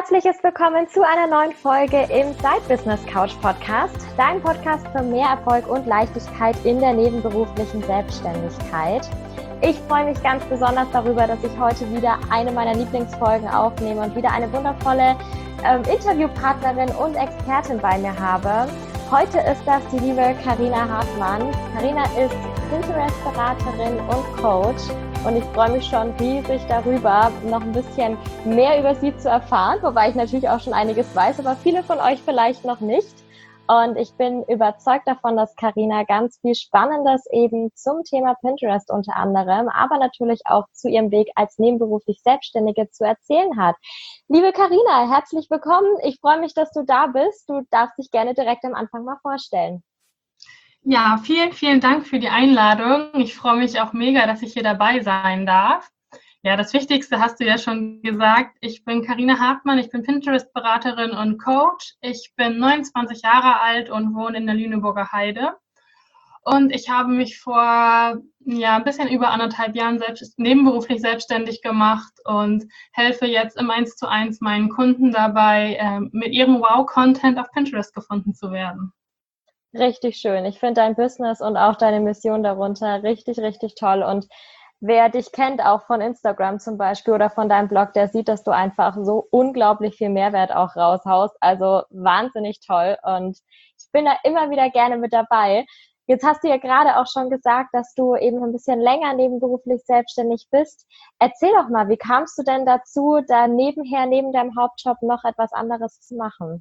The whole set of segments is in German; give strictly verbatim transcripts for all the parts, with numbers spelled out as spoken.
Herzliches Willkommen zu einer neuen Folge im Side Business Couch Podcast, dein Podcast für mehr Erfolg und Leichtigkeit in der nebenberuflichen Selbstständigkeit. Ich freue mich ganz besonders darüber, dass ich heute wieder eine meiner Lieblingsfolgen aufnehme und wieder eine wundervolle ähm, Interviewpartnerin und Expertin bei mir habe. Heute ist das die liebe Carina Hartmann. Carina ist Pinterest-Beraterin und Coach. Und ich freue mich schon riesig darüber, noch ein bisschen mehr über sie zu erfahren, wobei ich natürlich auch schon einiges weiß, aber viele von euch vielleicht noch nicht. Und ich bin überzeugt davon, dass Carina ganz viel Spannendes eben zum Thema Pinterest unter anderem, aber natürlich auch zu ihrem Weg als nebenberuflich Selbstständige zu erzählen hat. Liebe Carina, herzlich willkommen. Ich freue mich, dass du da bist. Du darfst dich gerne direkt am Anfang mal vorstellen. Ja, vielen, vielen Dank für die Einladung. Ich freue mich auch mega, dass ich hier dabei sein darf. Ja, das Wichtigste hast du ja schon gesagt. Ich bin Carina Hartmann, ich bin Pinterest-Beraterin und Coach. Ich bin neunundzwanzig Jahre alt und wohne in der Lüneburger Heide. Und ich habe mich vor ja, ein bisschen über anderthalb Jahren selbst, nebenberuflich selbstständig gemacht und helfe jetzt im eins zu eins meinen Kunden dabei, äh, mit ihrem Wow-Content auf Pinterest gefunden zu werden. Richtig schön. Ich finde dein Business und auch deine Mission darunter richtig, richtig toll. Und wer dich kennt, auch von Instagram zum Beispiel oder von deinem Blog, der sieht, dass du einfach so unglaublich viel Mehrwert auch raushaust. Also wahnsinnig toll. Und ich bin da immer wieder gerne mit dabei. Jetzt hast du ja gerade auch schon gesagt, dass du eben ein bisschen länger nebenberuflich selbstständig bist. Erzähl doch mal, wie kamst du denn dazu, da nebenher, neben deinem Hauptjob noch etwas anderes zu machen?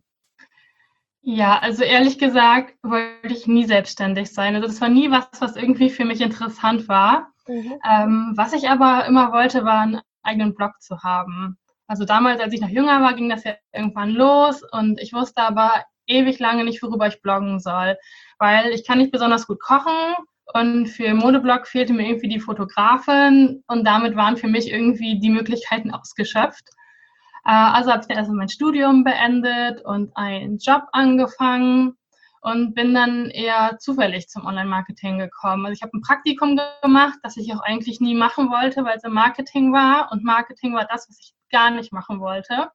Ja, also ehrlich gesagt wollte ich nie selbstständig sein. Also das war nie was, was irgendwie für mich interessant war. Mhm. Ähm, was ich aber immer wollte, war einen eigenen Blog zu haben. Also damals, als ich noch jünger war, ging das ja irgendwann los und ich wusste aber ewig lange nicht, worüber ich bloggen soll, weil ich kann nicht besonders gut kochen und für den Modeblog fehlte mir irgendwie die Fotografin und damit waren für mich irgendwie die Möglichkeiten ausgeschöpft. Also habe ich dann erstmal mein Studium beendet und einen Job angefangen und bin dann eher zufällig zum Online-Marketing gekommen. Also ich habe ein Praktikum gemacht, das ich auch eigentlich nie machen wollte, weil es im Marketing war und Marketing war das, was ich gar nicht machen wollte.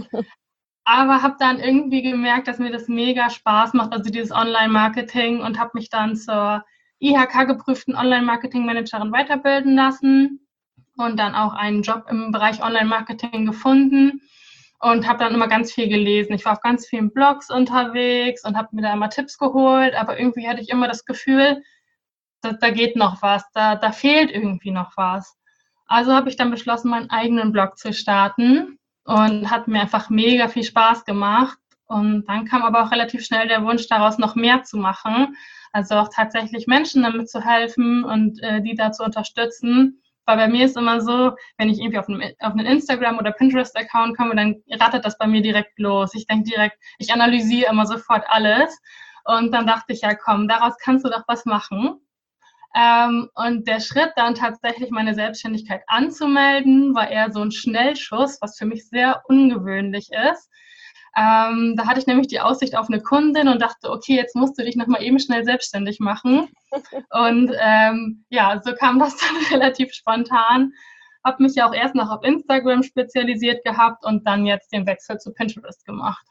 Aber habe dann irgendwie gemerkt, dass mir das mega Spaß macht, also dieses Online-Marketing, und habe mich dann zur I H K-geprüften Online-Marketing-Managerin weiterbilden lassen. Und dann auch einen Job im Bereich Online-Marketing gefunden und habe dann immer ganz viel gelesen. Ich war auf ganz vielen Blogs unterwegs und habe mir da immer Tipps geholt, aber irgendwie hatte ich immer das Gefühl, da, da geht noch was, da, da fehlt irgendwie noch was. Also habe ich dann beschlossen, meinen eigenen Blog zu starten und hat mir einfach mega viel Spaß gemacht. Und dann kam aber auch relativ schnell der Wunsch, daraus noch mehr zu machen, also auch tatsächlich Menschen damit zu helfen und äh, die da zu unterstützen. Weil bei mir ist immer so, wenn ich irgendwie auf einen, auf einen Instagram- oder Pinterest-Account komme, dann rattert das bei mir direkt los. Ich denke direkt, ich analysiere immer sofort alles. Und dann dachte ich, ja komm, daraus kannst du doch was machen. Ähm, und der Schritt dann tatsächlich meine Selbstständigkeit anzumelden, war eher so ein Schnellschuss, was für mich sehr ungewöhnlich ist. Ähm, da hatte ich nämlich die Aussicht auf eine Kundin und dachte, okay, jetzt musst du dich nochmal eben schnell selbstständig machen. Und ähm, ja, so kam das dann relativ spontan. Habe mich ja auch erst noch auf Instagram spezialisiert gehabt und dann jetzt den Wechsel zu Pinterest gemacht.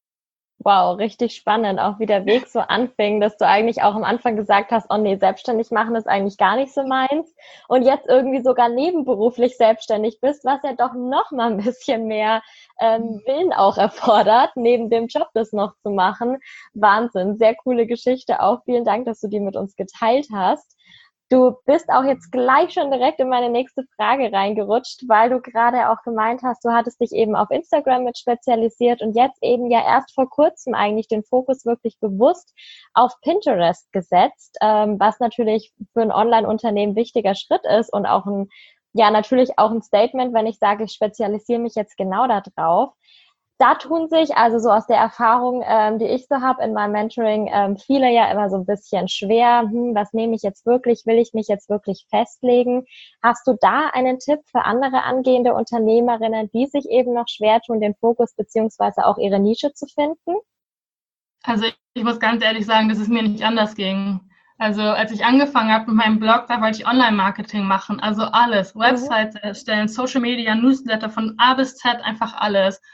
Wow, richtig spannend, auch wie der Weg so anfing, dass du eigentlich auch am Anfang gesagt hast, oh nee, selbstständig machen ist eigentlich gar nicht so meins und jetzt irgendwie sogar nebenberuflich selbstständig bist, was ja doch noch mal ein bisschen mehr ähm, Willen auch erfordert, neben dem Job das noch zu machen. Wahnsinn, sehr coole Geschichte auch. Vielen Dank, dass du die mit uns geteilt hast. Du bist auch jetzt gleich schon direkt in meine nächste Frage reingerutscht, weil du gerade auch gemeint hast, du hattest dich eben auf Instagram mit spezialisiert und jetzt eben ja erst vor kurzem eigentlich den Fokus wirklich bewusst auf Pinterest gesetzt, ähm, was natürlich für ein Online-Unternehmen wichtiger Schritt ist und auch ein, ja natürlich auch ein Statement, wenn ich sage, ich spezialisiere mich jetzt genau da drauf. Da tun sich, also so aus der Erfahrung, ähm, die ich so habe in meinem Mentoring, ähm, viele ja immer so ein bisschen schwer, hm, was nehme ich jetzt wirklich, will ich mich jetzt wirklich festlegen? Hast du da einen Tipp für andere angehende Unternehmerinnen, die sich eben noch schwer tun, den Fokus beziehungsweise auch ihre Nische zu finden? Also ich, ich muss ganz ehrlich sagen, dass es mir nicht anders ging. Also als ich angefangen habe mit meinem Blog, da wollte ich Online-Marketing machen, also alles, Websites erstellen, Social Media, Newsletter von A bis Z, einfach alles.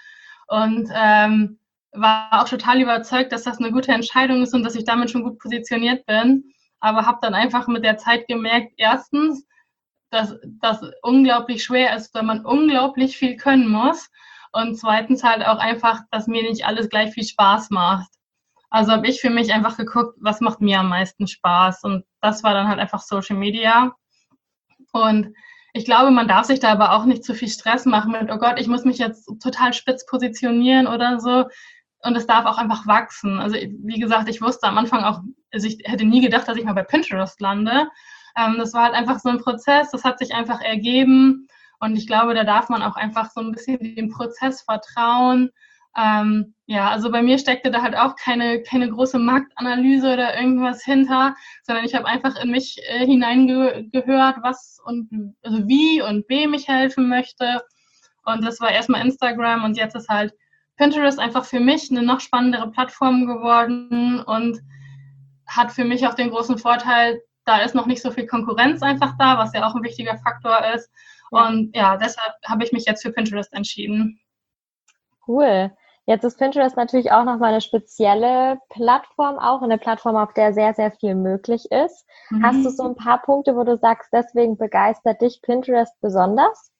und ähm, war auch total überzeugt, dass das eine gute Entscheidung ist und dass ich damit schon gut positioniert bin. Aber habe dann einfach mit der Zeit gemerkt, erstens, dass das unglaublich schwer ist, weil man unglaublich viel können muss. Und zweitens halt auch einfach, dass mir nicht alles gleich viel Spaß macht. Also habe ich für mich einfach geguckt, was macht mir am meisten Spaß. Und das war dann halt einfach Social Media. Und ich glaube, man darf sich da aber auch nicht zu viel Stress machen mit, oh Gott, ich muss mich jetzt total spitz positionieren oder so. Und es darf auch einfach wachsen. Also wie gesagt, ich wusste am Anfang auch, also ich hätte nie gedacht, dass ich mal bei Pinterest lande. Ähm, das war halt einfach so ein Prozess, das hat sich einfach ergeben. Und ich glaube, da darf man auch einfach so ein bisschen dem Prozess vertrauen. Ähm, ja, also bei mir steckte da halt auch keine, keine große Marktanalyse oder irgendwas hinter, sondern ich habe einfach in mich äh, hineingehört, was und also wie und wem ich helfen möchte. Und das war erstmal Instagram und jetzt ist halt Pinterest einfach für mich eine noch spannendere Plattform geworden und hat für mich auch den großen Vorteil, da ist noch nicht so viel Konkurrenz einfach da, was ja auch ein wichtiger Faktor ist. Ja. Und ja, deshalb habe ich mich jetzt für Pinterest entschieden. Cool. Jetzt ist Pinterest natürlich auch nochmal eine spezielle Plattform, auch eine Plattform, auf der sehr, sehr viel möglich ist. Mhm. Hast du so ein paar Punkte, wo du sagst, deswegen begeistert dich Pinterest besonders?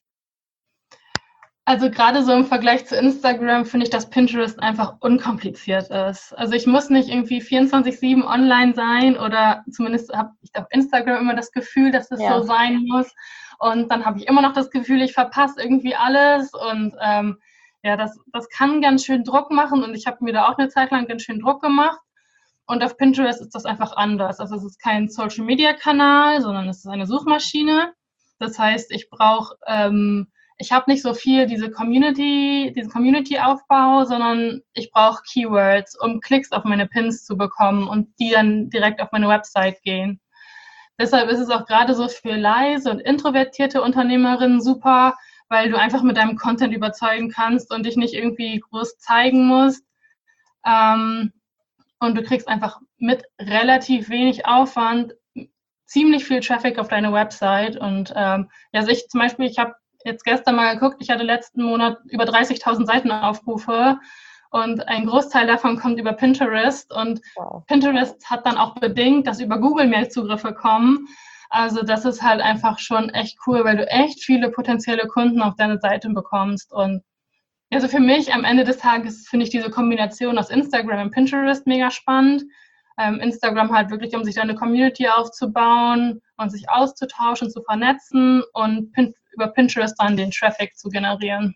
Also gerade so im Vergleich zu Instagram finde ich, dass Pinterest einfach unkompliziert ist. Also ich muss nicht irgendwie vierundzwanzig sieben online sein oder zumindest habe ich auf Instagram immer das Gefühl, dass es ja so sein muss. Und dann habe ich immer noch das Gefühl, ich verpasse irgendwie alles und ähm, ja, das, das kann ganz schön Druck machen und ich habe mir da auch eine Zeit lang ganz schön Druck gemacht. Und auf Pinterest ist das einfach anders. Also es ist kein Social-Media-Kanal, sondern es ist eine Suchmaschine. Das heißt, ich brauche, ähm, ich habe nicht so viel diese Community, diesen Community-Aufbau, sondern ich brauche Keywords, um Klicks auf meine Pins zu bekommen und die dann direkt auf meine Website gehen. Deshalb ist es auch gerade so für leise und introvertierte Unternehmerinnen super, weil du einfach mit deinem Content überzeugen kannst und dich nicht irgendwie groß zeigen musst. Ähm, und du kriegst einfach mit relativ wenig Aufwand ziemlich viel Traffic auf deine Website. Und ähm, ja, also ich zum Beispiel, ich habe jetzt gestern mal geguckt, ich hatte letzten Monat über dreißigtausend Seitenaufrufe und ein Großteil davon kommt über Pinterest. Und wow. Pinterest hat dann auch bedingt, dass über Google mehr Zugriffe kommen. Also das ist halt einfach schon echt cool, weil du echt viele potenzielle Kunden auf deine Seite bekommst. Und also für mich am Ende des Tages finde ich diese Kombination aus Instagram und Pinterest mega spannend. Ähm, Instagram halt wirklich, um sich da eine Community aufzubauen und sich auszutauschen, zu vernetzen und Pin- über Pinterest dann den Traffic zu generieren.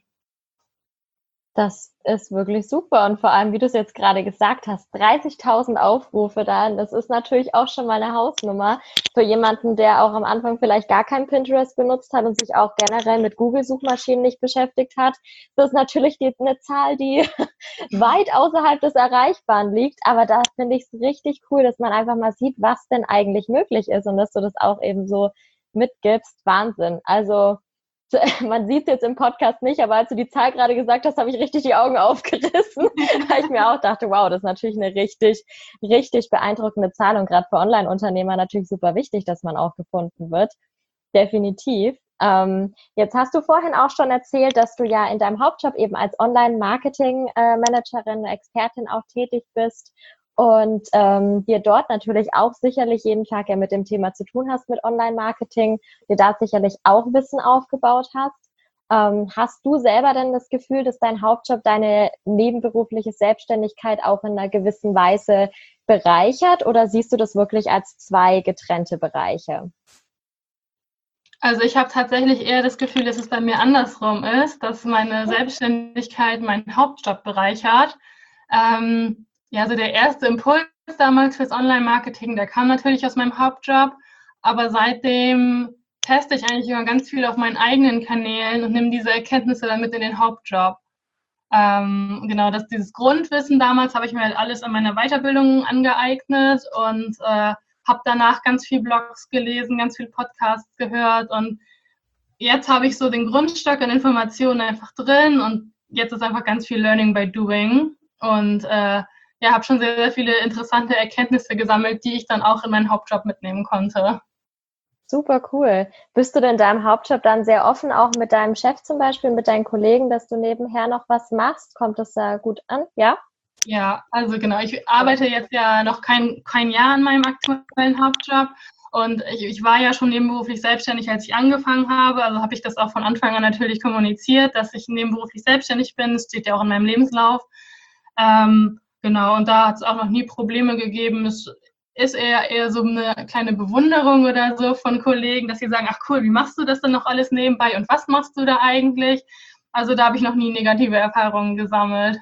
Das ist wirklich super und vor allem, wie du es jetzt gerade gesagt hast, dreißigtausend Aufrufe da, das ist natürlich auch schon mal eine Hausnummer für jemanden, der auch am Anfang vielleicht gar kein Pinterest benutzt hat und sich auch generell mit Google-Suchmaschinen nicht beschäftigt hat. Das ist natürlich die, eine Zahl, die weit außerhalb des Erreichbaren liegt, aber da finde ich es richtig cool, dass man einfach mal sieht, was denn eigentlich möglich ist und dass du das auch eben so mitgibst. Wahnsinn. Also man sieht es jetzt im Podcast nicht, aber als du die Zahl gerade gesagt hast, habe ich richtig die Augen aufgerissen, weil ich mir auch dachte, wow, das ist natürlich eine richtig, richtig beeindruckende Zahl und gerade für Online-Unternehmer natürlich super wichtig, dass man auch gefunden wird. Definitiv. Ähm, jetzt hast du vorhin auch schon erzählt, dass du ja in deinem Hauptjob eben als Online-Marketing-Managerin, Expertin auch tätig bist und ähm, dir dort natürlich auch sicherlich jeden Tag ja mit dem Thema zu tun hast mit Online-Marketing, dir da sicherlich auch Wissen aufgebaut hast. Ähm, hast du selber denn das Gefühl, dass dein Hauptjob deine nebenberufliche Selbstständigkeit auch in einer gewissen Weise bereichert oder siehst du das wirklich als zwei getrennte Bereiche? Also ich habe tatsächlich eher das Gefühl, dass es bei mir andersrum ist, dass meine Selbstständigkeit meinen Hauptjob bereichert. Ähm, Ja, also der erste Impuls damals fürs Online-Marketing, der kam natürlich aus meinem Hauptjob, aber seitdem teste ich eigentlich immer ganz viel auf meinen eigenen Kanälen und nehme diese Erkenntnisse dann mit in den Hauptjob. Ähm, genau, das, dieses Grundwissen damals habe ich mir halt alles an meiner Weiterbildung angeeignet und äh, habe danach ganz viel Blogs gelesen, ganz viel Podcasts gehört und jetzt habe ich so den Grundstock an Informationen einfach drin und jetzt ist einfach ganz viel Learning by Doing und äh, ja, habe schon sehr, sehr viele interessante Erkenntnisse gesammelt, die ich dann auch in meinen Hauptjob mitnehmen konnte. super cool. Bist du denn da im Hauptjob dann sehr offen, auch mit deinem Chef zum Beispiel, mit deinen Kollegen, dass du nebenher noch was machst? Kommt das da gut an? Ja? Ja, also genau. Ich arbeite jetzt ja noch kein, kein Jahr in meinem aktuellen Hauptjob. Und ich, ich war ja schon nebenberuflich selbstständig, als ich angefangen habe. Also habe ich das auch von Anfang an natürlich kommuniziert, dass ich nebenberuflich selbstständig bin. Das steht ja auch in meinem Lebenslauf. Ähm, genau, und da hat es auch noch nie Probleme gegeben. Es ist eher, eher so eine kleine Bewunderung oder so von Kollegen, dass sie sagen, ach cool, wie machst du das denn noch alles nebenbei und was machst du da eigentlich? Also da habe ich noch nie negative Erfahrungen gesammelt.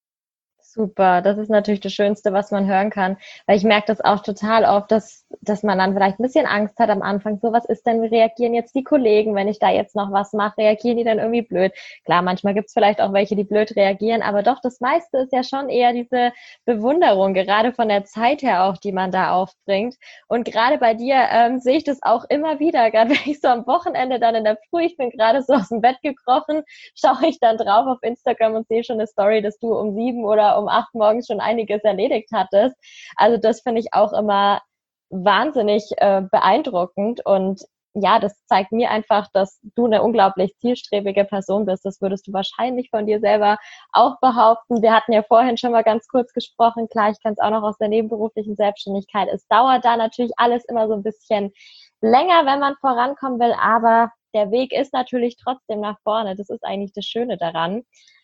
Super, das ist natürlich das Schönste, was man hören kann, weil ich merke das auch total oft, dass, dass man dann vielleicht ein bisschen Angst hat am Anfang, so was ist denn, wie reagieren jetzt die Kollegen, wenn ich da jetzt noch was mache, reagieren die dann irgendwie blöd? Klar, manchmal gibt's vielleicht auch welche, die blöd reagieren, aber doch, das meiste ist ja schon eher diese Bewunderung, gerade von der Zeit her auch, die man da aufbringt. Und gerade bei dir ähm, sehe ich das auch immer wieder, gerade wenn ich so am Wochenende dann in der Früh, ich bin gerade so aus dem Bett gekrochen, schaue ich dann drauf auf Instagram und sehe schon eine Story, dass du um sieben oder um um acht morgens schon einiges erledigt hattest. Also das finde ich auch immer wahnsinnig äh, beeindruckend und ja, das zeigt mir einfach, dass du eine unglaublich zielstrebige Person bist. Das würdest du wahrscheinlich von dir selber auch behaupten. Wir hatten ja vorhin schon mal ganz kurz gesprochen. Klar, ich kann es auch noch aus der nebenberuflichen Selbstständigkeit. Es dauert da natürlich alles immer so ein bisschen länger, wenn man vorankommen will, aber der Weg ist natürlich trotzdem nach vorne. Das ist eigentlich das Schöne daran.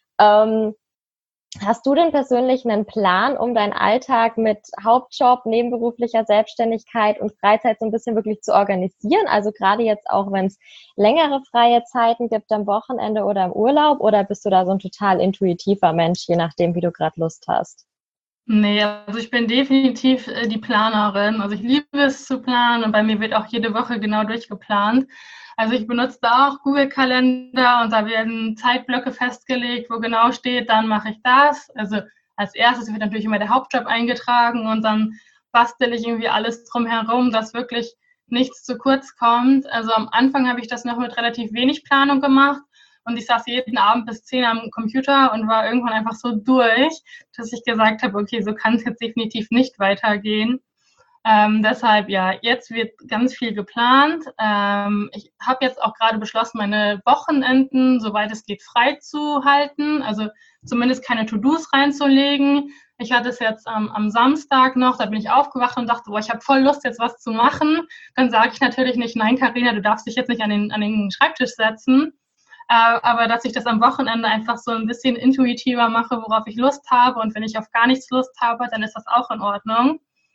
Ähm, Hast du denn persönlich einen Plan, um deinen Alltag mit Hauptjob, nebenberuflicher Selbstständigkeit und Freizeit so ein bisschen wirklich zu organisieren? Also gerade jetzt auch, wenn es längere freie Zeiten gibt am Wochenende oder im Urlaub, oder bist du da so ein total intuitiver Mensch, je nachdem, wie du gerade Lust hast? Nee, also ich bin definitiv äh, die Planerin. Also ich liebe es zu planen und bei mir wird auch jede Woche genau durchgeplant. Also ich benutze da auch Google-Kalender und da werden Zeitblöcke festgelegt, wo genau steht, dann mache ich das. Also als erstes wird natürlich immer der Hauptjob eingetragen und dann bastel ich irgendwie alles drumherum, dass wirklich nichts zu kurz kommt. Also am Anfang habe ich das noch mit relativ wenig Planung gemacht. Und ich saß jeden Abend bis zehn am Computer und war irgendwann einfach so durch, dass ich gesagt habe, okay, so kann es jetzt definitiv nicht weitergehen. Ähm, deshalb, ja, jetzt wird ganz viel geplant. Ähm, ich habe jetzt auch gerade beschlossen, meine Wochenenden, soweit es geht, frei zu halten. Also zumindest keine To-Dos reinzulegen. Ich hatte es jetzt am, am Samstag noch, da bin ich aufgewacht und dachte, boah, ich habe voll Lust, jetzt was zu machen. Dann sage ich natürlich nicht, nein, Carina, du darfst dich jetzt nicht an den, an den Schreibtisch setzen. Äh, aber dass ich das am Wochenende einfach so ein bisschen intuitiver mache, worauf ich Lust habe. Und wenn ich auf gar nichts Lust habe, dann ist das auch in Ordnung.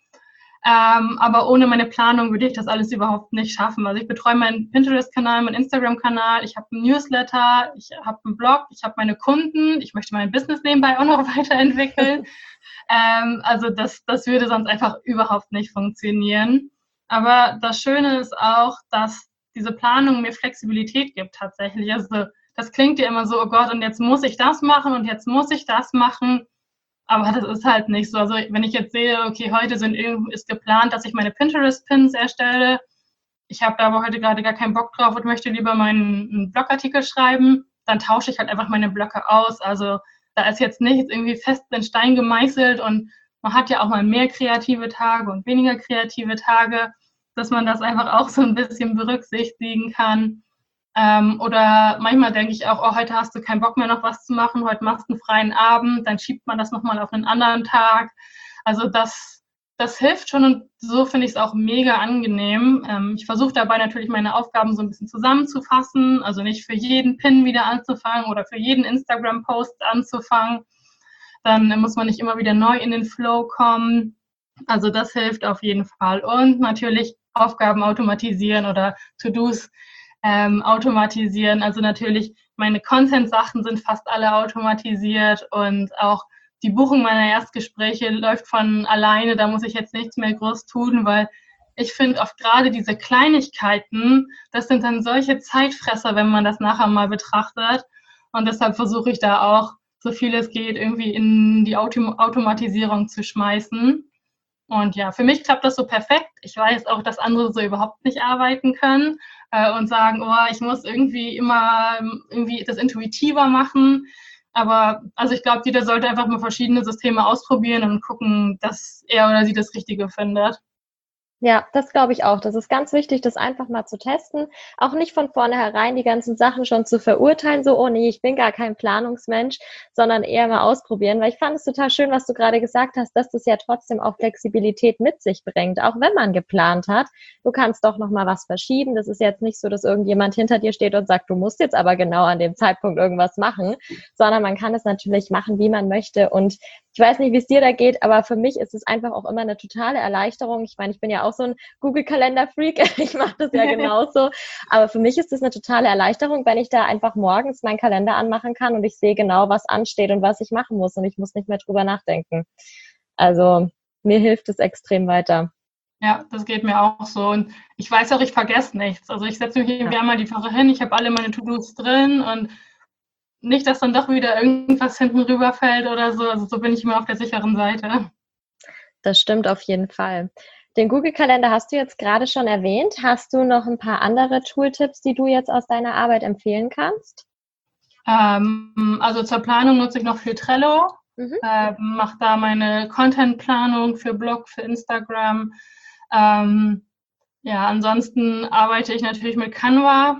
Ähm, aber ohne meine Planung würde ich das alles überhaupt nicht schaffen. Also ich betreue meinen Pinterest-Kanal, meinen Instagram-Kanal, ich habe einen Newsletter, ich habe einen Blog, ich habe meine Kunden, ich möchte mein Business nebenbei auch noch weiterentwickeln. ähm, also das, das würde sonst einfach überhaupt nicht funktionieren. Aber das Schöne ist auch, dass diese Planung mir Flexibilität gibt tatsächlich. Also das klingt ja immer so, oh Gott, und jetzt muss ich das machen und jetzt muss ich das machen. Aber das ist halt nicht so. Also wenn ich jetzt sehe, okay, heute sind, ist geplant, dass ich meine Pinterest-Pins erstelle. Ich habe da aber heute gerade gar keinen Bock drauf und möchte lieber meinen Blogartikel schreiben. Dann tausche ich halt einfach meine Blöcke aus. Also da ist jetzt nichts irgendwie fest in Stein gemeißelt und man hat ja auch mal mehr kreative Tage und weniger kreative Tage, dass man das einfach auch so ein bisschen berücksichtigen kann. Ähm, oder manchmal denke ich auch, oh, heute hast du keinen Bock mehr noch was zu machen, heute machst du einen freien Abend, dann schiebt man das nochmal auf einen anderen Tag. Also das, das hilft schon und so finde ich es auch mega angenehm. Ähm, ich versuche dabei natürlich meine Aufgaben so ein bisschen zusammenzufassen, also nicht für jeden Pin wieder anzufangen oder für jeden Instagram-Post anzufangen. Dann muss man nicht immer wieder neu in den Flow kommen. Also das hilft auf jeden Fall. Und natürlich Aufgaben automatisieren oder To-Dos ähm, automatisieren. Also natürlich, meine Content-Sachen sind fast alle automatisiert und auch die Buchung meiner Erstgespräche läuft von alleine. Da muss ich jetzt nichts mehr groß tun, weil ich finde oft gerade diese Kleinigkeiten, das sind dann solche Zeitfresser, wenn man das nachher mal betrachtet. Und deshalb versuche ich da auch, so viel es geht, irgendwie in die Autom- Automatisierung zu schmeißen. Und ja, für mich klappt das so perfekt. Ich weiß auch, dass andere so überhaupt nicht arbeiten können äh, und sagen, oh, ich muss irgendwie immer irgendwie das intuitiver machen. Aber also ich glaube, jeder sollte einfach mal verschiedene Systeme ausprobieren und gucken, dass er oder sie das Richtige findet. Ja, das glaube ich auch. Das ist ganz wichtig, das einfach mal zu testen. Auch nicht von vornherein die ganzen Sachen schon zu verurteilen, so, oh nee, ich bin gar kein Planungsmensch, sondern eher mal ausprobieren. Weil ich fand es total schön, was du gerade gesagt hast, dass das ja trotzdem auch Flexibilität mit sich bringt, auch wenn man geplant hat. Du kannst doch noch mal was verschieben. Das ist jetzt nicht so, dass irgendjemand hinter dir steht und sagt, du musst jetzt aber genau an dem Zeitpunkt irgendwas machen, sondern man kann es natürlich machen, wie man möchte. Und ich weiß nicht, wie es dir da geht, aber für mich ist es einfach auch immer eine totale Erleichterung. Ich meine, ich bin ja auch so ein Google-Kalender-Freak. Ich mache das ja genauso. Aber für mich ist es eine totale Erleichterung, wenn ich da einfach morgens meinen Kalender anmachen kann und ich sehe genau, was ansteht und was ich machen muss. Und ich muss nicht mehr drüber nachdenken. Also mir hilft es extrem weiter. Ja, das geht mir auch so. Und ich weiß auch, ich vergesse nichts. Also ich setze mich irgendwie ja. einmal die Woche hin, ich habe alle meine To-Dos drin und nicht, dass dann doch wieder irgendwas hinten rüberfällt oder so. Also so bin ich immer auf der sicheren Seite. Das stimmt auf jeden Fall. Den Google-Kalender hast du jetzt gerade schon erwähnt. Hast du noch ein paar andere Tooltips, die du jetzt aus deiner Arbeit empfehlen kannst? Ähm, also zur Planung nutze ich noch viel Trello. Mhm. Ähm, mache da meine Content-Planung für Blog, für Instagram. Ähm, ja, ansonsten arbeite ich natürlich mit Canva.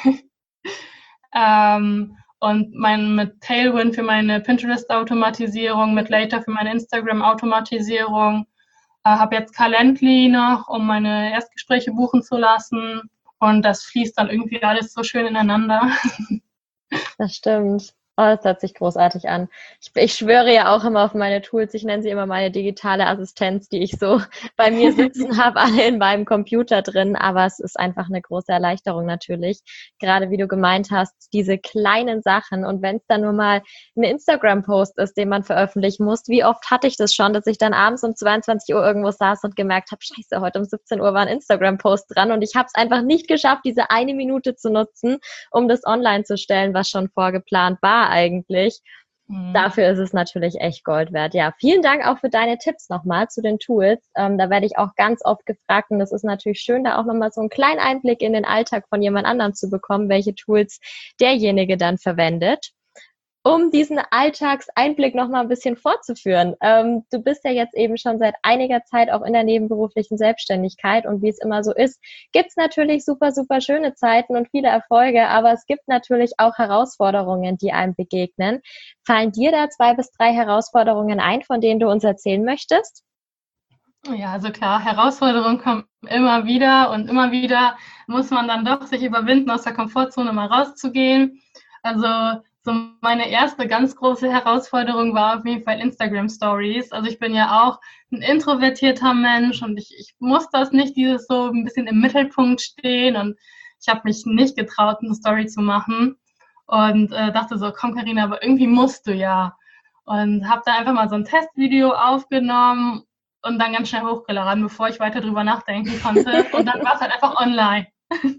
ähm, und mein, mit Tailwind für meine Pinterest-Automatisierung, mit Later für meine Instagram-Automatisierung. Äh, habe jetzt Calendly noch, um meine Erstgespräche buchen zu lassen. Und das fließt dann irgendwie alles so schön ineinander. Das stimmt. Oh, das hört sich großartig an. Ich, ich schwöre ja auch immer auf meine Tools. Ich nenne sie immer meine digitale Assistenz, die ich so bei mir sitzen habe, alle in meinem Computer drin. Aber es ist einfach eine große Erleichterung natürlich. Gerade wie du gemeint hast, diese kleinen Sachen. Und wenn es dann nur mal ein Instagram-Post ist, den man veröffentlichen muss, wie oft hatte ich das schon, dass ich dann abends um zweiundzwanzig Uhr irgendwo saß und gemerkt habe, scheiße, heute um siebzehn Uhr war ein Instagram-Post dran und ich habe es einfach nicht geschafft, diese eine Minute zu nutzen, um das online zu stellen, was schon vorgeplant war eigentlich. Mhm. Dafür ist es natürlich echt Gold wert. Ja, vielen Dank auch für deine Tipps nochmal zu den Tools. Ähm, da werde ich auch ganz oft gefragt und es ist natürlich schön, da auch nochmal so einen kleinen Einblick in den Alltag von jemand anderem zu bekommen, welche Tools derjenige dann verwendet. Um diesen Alltagseinblick noch mal ein bisschen fortzuführen. Ähm, du bist ja jetzt eben schon seit einiger Zeit auch in der nebenberuflichen Selbstständigkeit und wie es immer so ist, gibt es natürlich super, super schöne Zeiten und viele Erfolge, aber es gibt natürlich auch Herausforderungen, die einem begegnen. Fallen dir da zwei bis drei Herausforderungen ein, von denen du uns erzählen möchtest? Ja, also klar, Herausforderungen kommen immer wieder und immer wieder muss man dann doch sich überwinden, aus der Komfortzone mal rauszugehen. Also so meine erste ganz große Herausforderung war auf jeden Fall Instagram Stories. Also ich bin ja auch ein introvertierter Mensch und ich, ich muss das nicht, dieses so ein bisschen im Mittelpunkt stehen und ich habe mich nicht getraut, eine Story zu machen und äh, dachte so, komm Carina, aber irgendwie musst du ja. Und habe da einfach mal so ein Testvideo aufgenommen und dann ganz schnell hochgeladen, bevor ich weiter drüber nachdenken konnte. Und dann war es halt einfach online.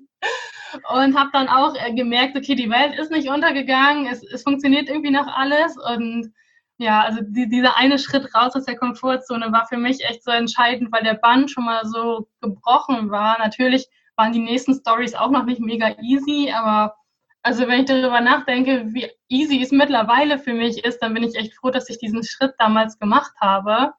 Und habe dann auch äh, gemerkt, okay, die Welt ist nicht untergegangen, es, es funktioniert irgendwie noch alles. Und ja, also die, dieser eine Schritt raus aus der Komfortzone war für mich echt so entscheidend, weil der Bann schon mal so gebrochen war. Natürlich waren die nächsten Stories auch noch nicht mega easy, aber also wenn ich darüber nachdenke, wie easy es mittlerweile für mich ist, dann bin ich echt froh, dass ich diesen Schritt damals gemacht habe.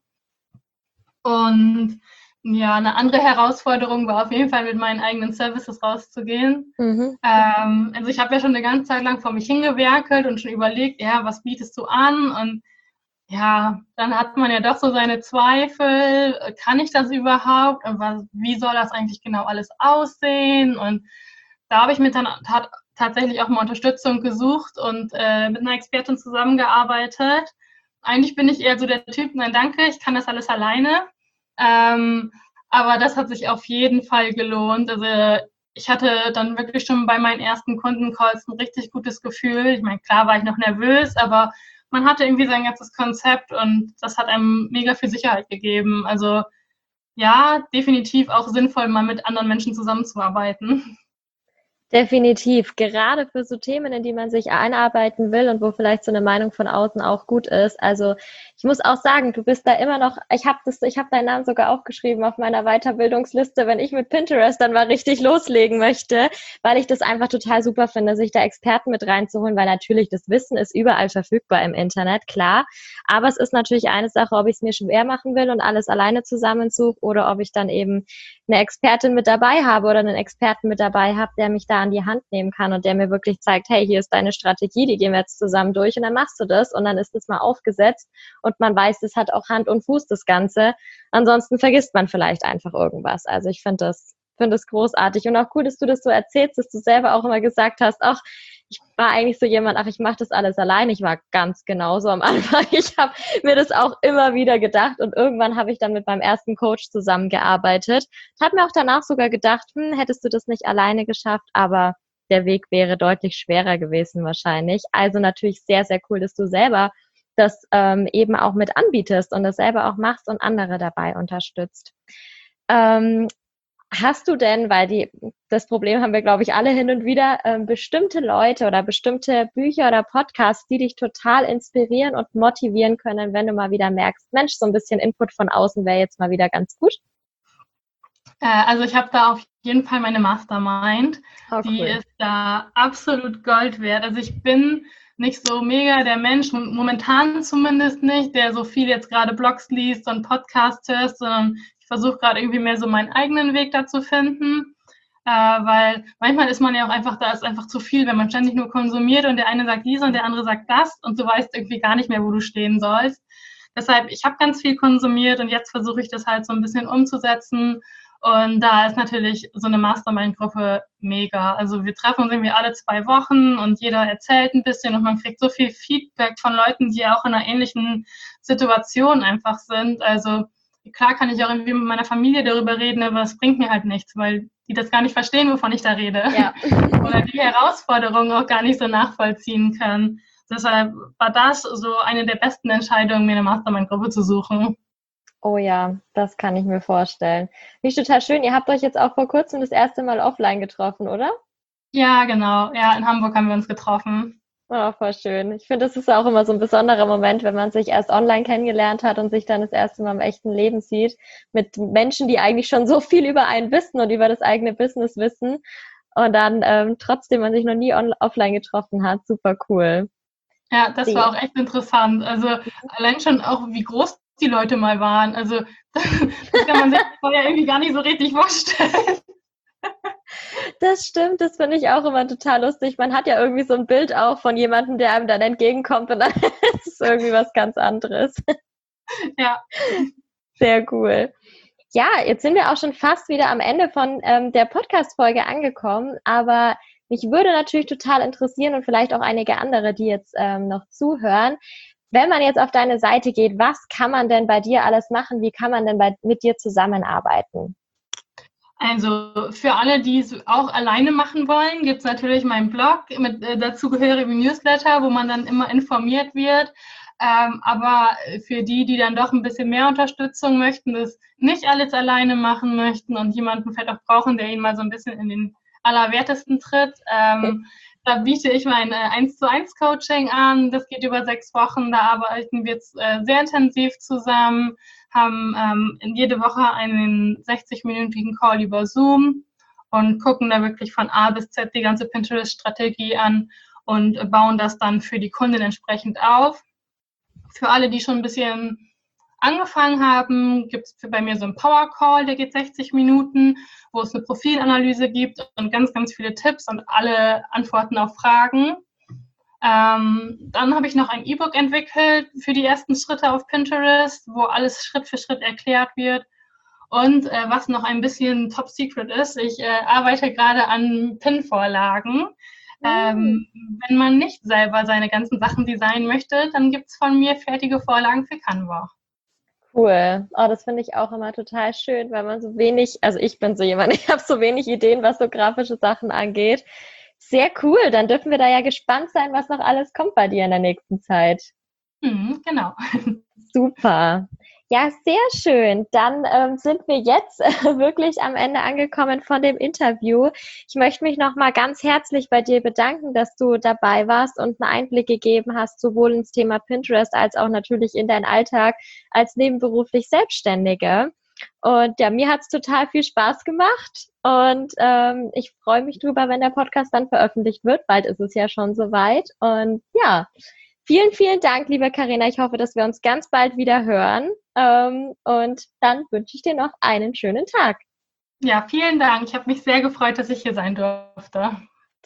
Und ja, eine andere Herausforderung war auf jeden Fall, mit meinen eigenen Services rauszugehen. Mhm. Ähm, also ich habe ja schon eine ganze Zeit lang vor mich hingewerkelt und schon überlegt, ja, was bietest du an? Und ja, dann hat man ja doch so seine Zweifel, kann ich das überhaupt? Und was, wie soll das eigentlich genau alles aussehen? Und da habe ich mir dann tat, tatsächlich auch mal Unterstützung gesucht und äh, mit einer Expertin zusammengearbeitet. Eigentlich bin ich eher so der Typ, nein, danke, ich kann das alles alleine. Ähm, aber das hat sich auf jeden Fall gelohnt. Also ich hatte dann wirklich schon bei meinen ersten Kundencalls ein richtig gutes Gefühl. Ich meine, klar war ich noch nervös, aber man hatte irgendwie sein ganzes Konzept und das hat einem mega viel Sicherheit gegeben. Also ja, definitiv auch sinnvoll, mal mit anderen Menschen zusammenzuarbeiten. Definitiv. Gerade für so Themen, in die man sich einarbeiten will und wo vielleicht so eine Meinung von außen auch gut ist. Also ich muss auch sagen, du bist da immer noch, ich habe das, ich habe deinen Namen sogar aufgeschrieben auf meiner Weiterbildungsliste, wenn ich mit Pinterest dann mal richtig loslegen möchte, weil ich das einfach total super finde, sich da Experten mit reinzuholen, weil natürlich das Wissen ist überall verfügbar im Internet, klar. Aber es ist natürlich eine Sache, ob ich es mir schwer machen will und alles alleine zusammensuche oder ob ich dann eben eine Expertin mit dabei habe oder einen Experten mit dabei habe, der mich da an die Hand nehmen kann und der mir wirklich zeigt, hey, hier ist deine Strategie, die gehen wir jetzt zusammen durch und dann machst du das und dann ist das mal aufgesetzt und man weiß, das hat auch Hand und Fuß, das Ganze. Ansonsten vergisst man vielleicht einfach irgendwas. Also ich finde das, finde das großartig und auch cool, dass du das so erzählst, dass du selber auch immer gesagt hast, ach, ich war eigentlich so jemand, ach, ich mache das alles allein. Ich war ganz genauso am Anfang. Ich habe mir das auch immer wieder gedacht und irgendwann habe ich dann mit meinem ersten Coach zusammengearbeitet. Habe mir auch danach sogar gedacht, hm, hättest du das nicht alleine geschafft, aber der Weg wäre deutlich schwerer gewesen wahrscheinlich. Also natürlich sehr, sehr cool, dass du selber das ähm, eben auch mit anbietest und das selber auch machst und andere dabei unterstützt. Ähm, Hast du denn, weil die, das Problem haben wir, glaube ich, alle hin und wieder, ähm, bestimmte Leute oder bestimmte Bücher oder Podcasts, die dich total inspirieren und motivieren können, wenn du mal wieder merkst, Mensch, so ein bisschen Input von außen wäre jetzt mal wieder ganz gut? Äh, also ich habe da auf jeden Fall meine Mastermind. Oh, die cool. ist da absolut Gold wert. Also ich bin nicht so mega der Mensch, momentan zumindest nicht, der so viel jetzt gerade Blogs liest und Podcasts hört, sondern ich versuche gerade irgendwie mehr so meinen eigenen Weg da zu finden. Äh, weil manchmal ist man ja auch einfach, da ist einfach zu viel, wenn man ständig nur konsumiert und der eine sagt dies und der andere sagt das und du weißt irgendwie gar nicht mehr, wo du stehen sollst. Deshalb, ich habe ganz viel konsumiert und jetzt versuche ich das halt so ein bisschen umzusetzen. Und da ist natürlich so eine Mastermind-Gruppe mega. Also wir treffen uns irgendwie alle zwei Wochen und jeder erzählt ein bisschen und man kriegt so viel Feedback von Leuten, die auch in einer ähnlichen Situation einfach sind. Also klar kann ich auch irgendwie mit meiner Familie darüber reden, aber es bringt mir halt nichts, weil die das gar nicht verstehen, wovon ich da rede. Ja. Oder die Herausforderungen auch gar nicht so nachvollziehen können. Deshalb war das so eine der besten Entscheidungen, mir eine Mastermind-Gruppe zu suchen. Oh ja, das kann ich mir vorstellen. Nicht total schön. Ihr habt euch jetzt auch vor kurzem das erste Mal offline getroffen, oder? Ja, genau. Ja, in Hamburg haben wir uns getroffen. Oh, voll schön. Ich finde, das ist auch immer so ein besonderer Moment, wenn man sich erst online kennengelernt hat und sich dann das erste Mal im echten Leben sieht, mit Menschen, die eigentlich schon so viel über einen wissen und über das eigene Business wissen und dann ähm, trotzdem man sich noch nie on- offline getroffen hat. Super cool. Ja, das war auch echt interessant. Also allein schon auch, wie groß die Leute mal waren. Also das kann man sich vorher irgendwie gar nicht so richtig vorstellen. Das stimmt, das finde ich auch immer total lustig. Man hat ja irgendwie so ein Bild auch von jemandem, der einem dann entgegenkommt und dann ist es irgendwie was ganz anderes. Ja. Sehr cool. Ja, jetzt sind wir auch schon fast wieder am Ende von ähm, der Podcast-Folge angekommen, aber mich würde natürlich total interessieren und vielleicht auch einige andere, die jetzt ähm, noch zuhören, wenn man jetzt auf deine Seite geht, was kann man denn bei dir alles machen? Wie kann man denn bei, mit dir zusammenarbeiten? Also für alle, die es auch alleine machen wollen, gibt es natürlich meinen Blog mit äh, dazugehörigem Newsletter, wo man dann immer informiert wird. Ähm, aber für die, die dann doch ein bisschen mehr Unterstützung möchten, das nicht alles alleine machen möchten und jemanden vielleicht auch brauchen, der ihnen mal so ein bisschen in den Allerwertesten tritt, ähm, da biete ich mein äh, eins zu eins Coaching an. Das geht über sechs Wochen. Da arbeiten wir jetzt äh, sehr intensiv zusammen, haben ähm, jede Woche einen sechzig-minütigen Call über Zoom und gucken da wirklich von A bis Z die ganze Pinterest-Strategie an und äh, bauen das dann für die Kundin entsprechend auf. Für alle, die schon ein bisschen angefangen haben, gibt es bei mir so einen Power Call, der geht sechzig Minuten, wo es eine Profilanalyse gibt und ganz, ganz viele Tipps und alle Antworten auf Fragen. Ähm, dann habe ich noch ein E-Book entwickelt für die ersten Schritte auf Pinterest, wo alles Schritt für Schritt erklärt wird. Und äh, was noch ein bisschen top secret ist, ich äh, arbeite gerade an Pin-Vorlagen. Ähm, wenn man nicht selber seine ganzen Sachen designen möchte, dann gibt es von mir fertige Vorlagen für Canva. Cool. Oh, das finde ich auch immer total schön, weil man so wenig, also ich bin so jemand, ich habe so wenig Ideen, was so grafische Sachen angeht. Sehr cool. Dann dürfen wir da ja gespannt sein, was noch alles kommt bei dir in der nächsten Zeit. Mhm, genau. Super. Ja, sehr schön. Dann ähm, sind wir jetzt äh, wirklich am Ende angekommen von dem Interview. Ich möchte mich nochmal ganz herzlich bei dir bedanken, dass du dabei warst und einen Einblick gegeben hast, sowohl ins Thema Pinterest als auch natürlich in deinen Alltag als nebenberuflich Selbstständige. Und ja, mir hat's total viel Spaß gemacht und ähm, ich freue mich drüber, wenn der Podcast dann veröffentlicht wird. Bald ist es ja schon soweit. Und ja, vielen, vielen Dank, liebe Karina. Ich hoffe, dass wir uns ganz bald wieder hören. Ähm, und dann wünsche ich dir noch einen schönen Tag. Ja, vielen Dank. Ich habe mich sehr gefreut, dass ich hier sein durfte.